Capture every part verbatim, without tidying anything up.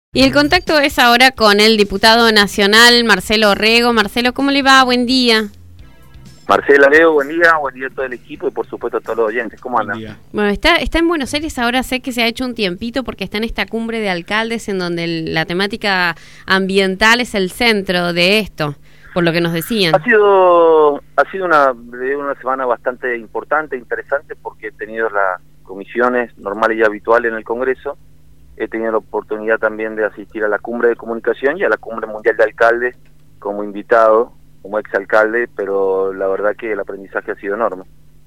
Y el contacto es ahora con el diputado nacional Marcelo Orrego. Marcelo, ¿cómo le va? Buen día. Marcela, Leo, buen día, buen día a todo el equipo y por supuesto a todos los oyentes. ¿Cómo andan? Bueno, está, está en Buenos Aires, ahora sé que se ha hecho un tiempito porque está en esta cumbre de alcaldes en donde el, la temática ambiental es el centro de esto, por lo que nos decían. Ha sido ha sido una, una semana bastante importante, interesante, porque he tenido las comisiones normales y habituales en el Congreso. He tenido la oportunidad también de asistir a la cumbre de comunicación y a la cumbre mundial de alcaldes como invitado, como exalcalde, pero la verdad que el aprendizaje ha sido enorme.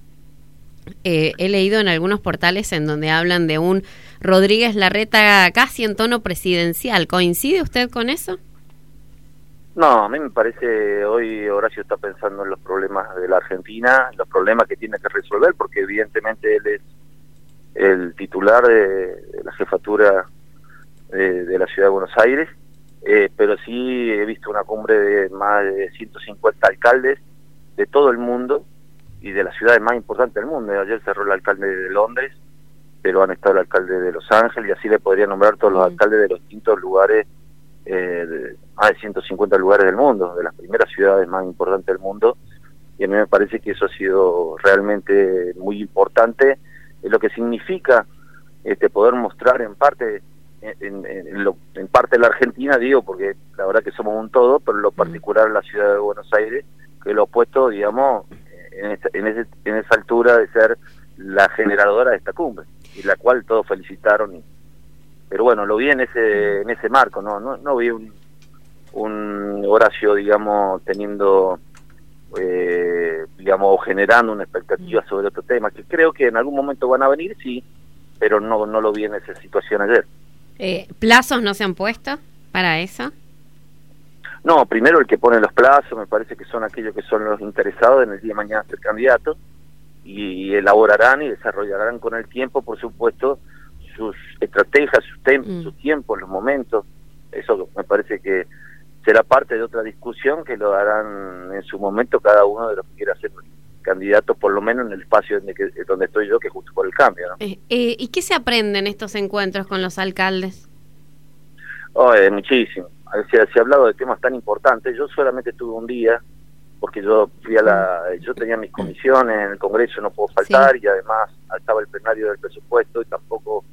Eh, he leído en algunos portales en donde hablan de un Rodríguez Larreta casi en tono presidencial. ¿Coincide usted con eso? No, a mí me parece, hoy Horacio está pensando en los problemas de la Argentina, los problemas que tiene que resolver, porque evidentemente él es el titular de, de la jefatura de, de la ciudad de Buenos Aires, eh, pero sí he visto una cumbre de más de ciento cincuenta alcaldes de todo el mundo y de las ciudades más importantes del mundo. Ayer cerró el alcalde de Londres, pero han estado el alcalde de Los Ángeles, y así le podría nombrar todos los alcaldes de los distintos lugares, eh, de más de ciento cincuenta lugares del mundo, de las primeras ciudades más importantes del mundo, y a mí me parece que eso ha sido realmente muy importante. Es lo que significa este poder mostrar en parte en, en, en, lo, en parte la Argentina, digo, porque la verdad que somos un todo, pero en lo particular la ciudad de Buenos Aires, que es lo opuesto, digamos, en, esta, en, ese, en esa altura de ser la generadora de esta cumbre, y la cual todos felicitaron. Y, pero bueno, lo vi en ese en ese marco, no no, no vi un, un Horacio, digamos, teniendo... Eh, digamos, generando una expectativa sobre otro tema, que creo que en algún momento van a venir, sí, pero no no lo vi en esa situación ayer. Eh, ¿Plazos no se han puesto para eso? No, primero el que pone los plazos, me parece que son aquellos que son los interesados en el día de mañana ser candidato, y elaborarán y desarrollarán con el tiempo, por supuesto, sus estrategias, sus, tem- mm. sus tiempos, los momentos. Eso me parece que será parte de otra discusión que lo darán en su momento cada uno de los que quiera ser candidato, por lo menos en el espacio donde, que, donde estoy yo, que es justo por el cambio, ¿no? Eh, eh, ¿Y qué se aprende en estos encuentros con los alcaldes? Oh, eh, muchísimo. Se, se ha hablado de temas tan importantes. Yo solamente tuve un día, porque yo fui a la, yo tenía mis comisiones en el Congreso, no puedo faltar, sí. Y además estaba el plenario del presupuesto y tampoco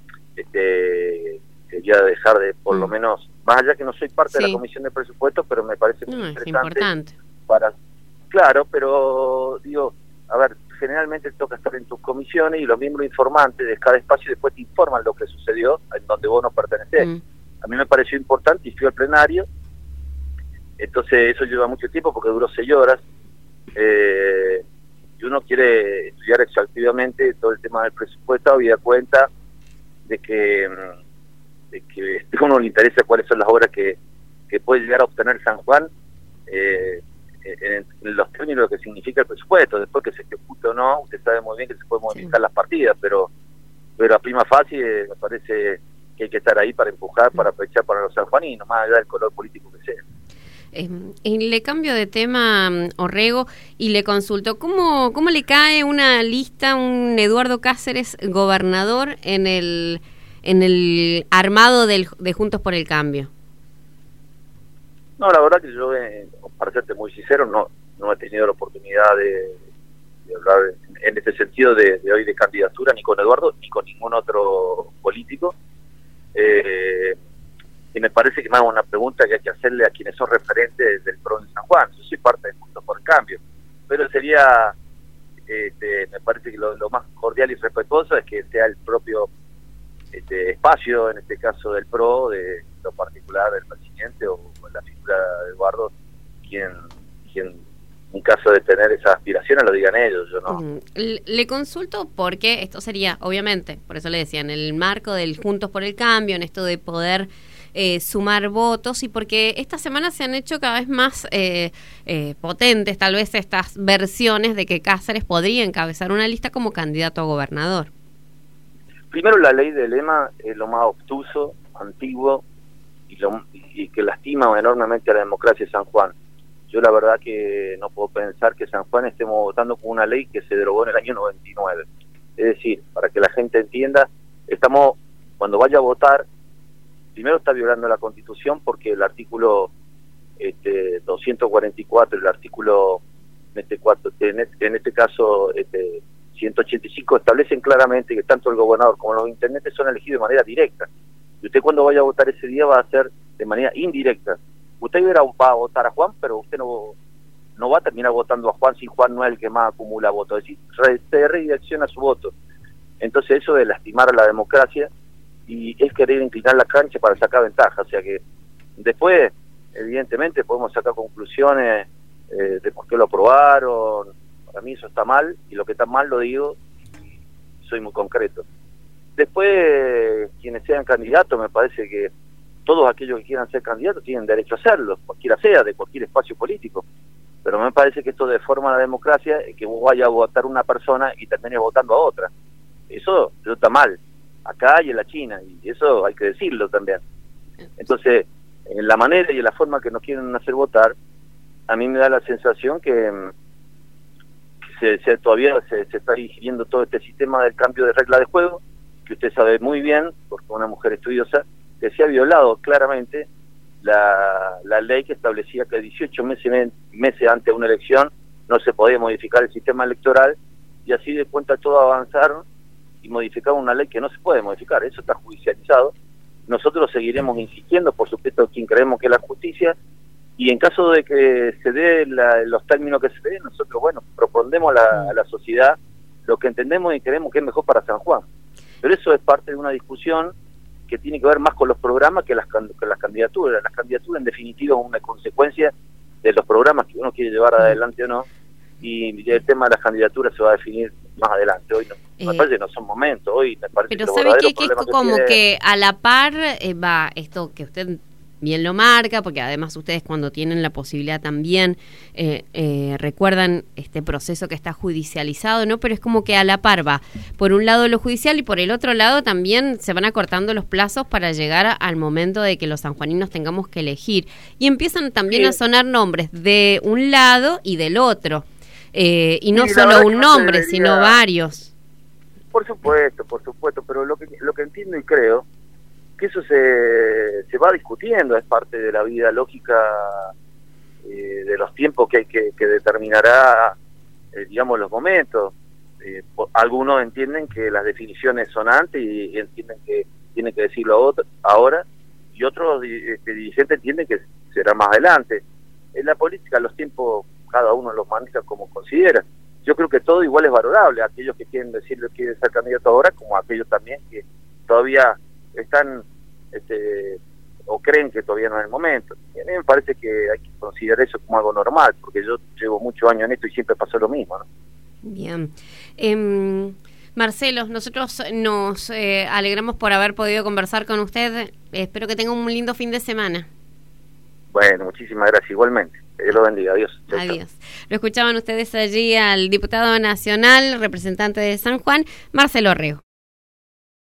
este quería dejar de, por mm. lo menos, más allá que no soy parte sí. de la comisión de presupuesto, pero me parece muy no, interesante. Es importante. Para, claro, pero digo, a ver, generalmente toca estar en tus comisiones y los miembros informantes de cada espacio después te informan lo que sucedió en donde vos no pertenecés. Mm. A mí me pareció importante y fui al plenario, entonces eso lleva mucho tiempo porque duró seis horas, eh, y uno quiere estudiar exhaustivamente todo el tema del presupuesto, había cuenta de que... de que a uno le interesa cuáles son las obras que, que puede llegar a obtener San Juan, eh, en, en los términos de lo que significa el presupuesto. Después que se ejecute o no, usted sabe muy bien que se pueden modificar sí. las partidas, pero pero a prima facie eh, me parece que hay que estar ahí para empujar, para aprovechar para los sanjuaninos, más allá del color político que sea. Eh, y le cambio de tema, Orrego, y le consulto, ¿cómo, cómo le cae una lista, un Eduardo Cáceres gobernador en el... en el armado del, de Juntos por el Cambio? No, la verdad que yo, eh, para serte muy sincero, no no he tenido la oportunidad de, de hablar en, en ese sentido de, de hoy de candidatura, ni con Eduardo, ni con ningún otro político. Eh, y me parece que más una pregunta que hay que hacerle a quienes son referentes del P R O en San Juan. Yo soy parte de Juntos por el Cambio, pero sería, este, me parece que lo, lo más cordial y respetuoso es que sea el propio este espacio, en este caso del P R O, de lo particular del presidente o la figura de Eduardo, quien, quien en caso de tener esas aspiraciones lo digan ellos, yo no. Le consulto porque esto sería, obviamente, por eso le decía, en el marco del Juntos por el Cambio, en esto de poder eh, sumar votos, y porque esta semana se han hecho cada vez más eh, eh, potentes tal vez estas versiones de que Cáceres podría encabezar una lista como candidato a gobernador. Primero, la ley del lema es lo más obtuso, antiguo y, lo, y que lastima enormemente a la democracia de San Juan. Yo la verdad que no puedo pensar que San Juan estemos votando con una ley que se derogó en el año noventa y nueve. Es decir, para que la gente entienda, estamos, cuando vaya a votar, primero está violando la Constitución porque el artículo este, doscientos cuarenta y cuatro, el artículo en este, cuatro, en este, en este caso este, ciento ochenta y cinco establecen claramente que tanto el gobernador como los intendentes son elegidos de manera directa. Y usted cuando vaya a votar ese día va a ser de manera indirecta. Usted va a votar a Juan, pero usted no, no va a terminar votando a Juan si Juan no es el que más acumula votos. Es decir, se redirecciona su voto. Entonces eso de lastimar a la democracia y es querer inclinar la cancha para sacar ventaja. O sea que después, evidentemente, podemos sacar conclusiones eh, de por qué lo aprobaron. Para mí eso está mal, y lo que está mal lo digo, y soy muy concreto. Después, quienes sean candidatos, me parece que todos aquellos que quieran ser candidatos tienen derecho a hacerlo, cualquiera sea, de cualquier espacio político. Pero me parece que esto deforma la democracia, que vos vayas a votar a una persona y termines votando a otra. Eso, eso está mal, acá y en la China, y eso hay que decirlo también. Entonces, en la manera y en la forma que nos quieren hacer votar, a mí me da la sensación que, que se, se, todavía se, se está digiriendo todo este sistema del cambio de regla de juego, que usted sabe muy bien, porque una mujer estudiosa, que se ha violado claramente la, la ley que establecía que dieciocho meses, meses antes de una elección no se podía modificar el sistema electoral, y así de cuenta todo avanzaron y modificaron una ley que no se puede modificar. Eso está judicializado. Nosotros seguiremos insistiendo, por supuesto, quien creemos que es la justicia, y en caso de que se dé la, los términos que se den, nosotros, bueno, propondemos a la, a la sociedad lo que entendemos y creemos que es mejor para San Juan. Pero eso es parte de una discusión que tiene que ver más con los programas que las, que las candidaturas. Las candidaturas, en definitiva, es una consecuencia de los programas que uno quiere llevar adelante o no, y el tema de las candidaturas se va a definir más adelante. Hoy no, eh, me parece que no son momentos, hoy me parece pero que ¿sabe qué? Que es que como tiene... que a la par eh, va esto que usted bien lo marca, porque además ustedes cuando tienen la posibilidad también eh, eh, recuerdan este proceso que está judicializado, ¿no? Pero es como que a la par va, por un lado lo judicial y por el otro lado también se van acortando los plazos para llegar a, al momento de que los sanjuaninos tengamos que elegir. Y empiezan también sí. a sonar nombres de un lado y del otro. Eh, y no sí, solo un no nombre, debería... sino varios. Por supuesto, por supuesto, pero lo que, lo que entiendo y creo que eso se, se va discutiendo, es parte de la vida lógica eh, de los tiempos que, que, que determinará, eh, digamos, los momentos. Eh, por, algunos entienden que las definiciones son antes y, y entienden que tienen que decirlo a otro, ahora, y otros este, dirigentes entienden que será más adelante. En la política los tiempos cada uno los maneja como considera. Yo creo que todo igual es valorable, aquellos que quieren decirle que quieren ser candidato ahora, como aquellos también que todavía están este, o creen que todavía no es el momento. Y a mí me parece que hay que considerar eso como algo normal, porque yo llevo muchos años en esto y siempre pasó lo mismo, ¿no? Bien. Eh, Marcelo, nosotros nos eh, alegramos por haber podido conversar con usted. Espero que tenga un lindo fin de semana. Bueno, muchísimas gracias, igualmente. Que Dios lo bendiga. Adiós. Chau, Adiós. chau. Lo escuchaban ustedes allí al diputado nacional, representante de San Juan, Marcelo Orrego.